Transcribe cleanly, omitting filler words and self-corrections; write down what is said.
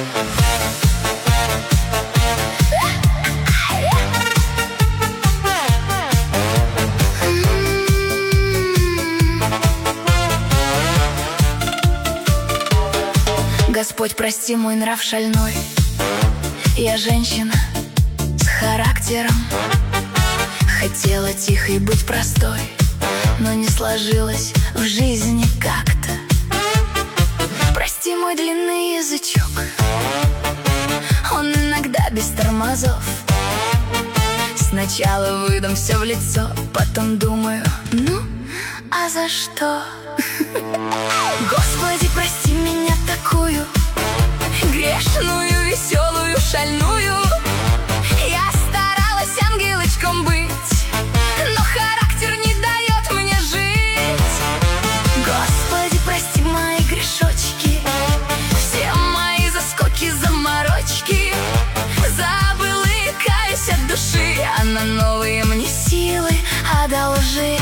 Господь, прости мой нрав шальной. Я женщина с характером. Хотела тихой быть простой, но не сложилось в жизни как-то. Прости мой длинный язычок, он иногда без тормозов. Сначала выдам все в лицо, потом думаю, ну, а за что? Господи, прости меня такую грешную, веселую, шальную. Я старалась ангелочком быть, но характер не дает мне жить. Господи, прости мои грешочки, все мои заскоки, заморочки. Забыл и каюсь от души, а на новые мне силы одолжи.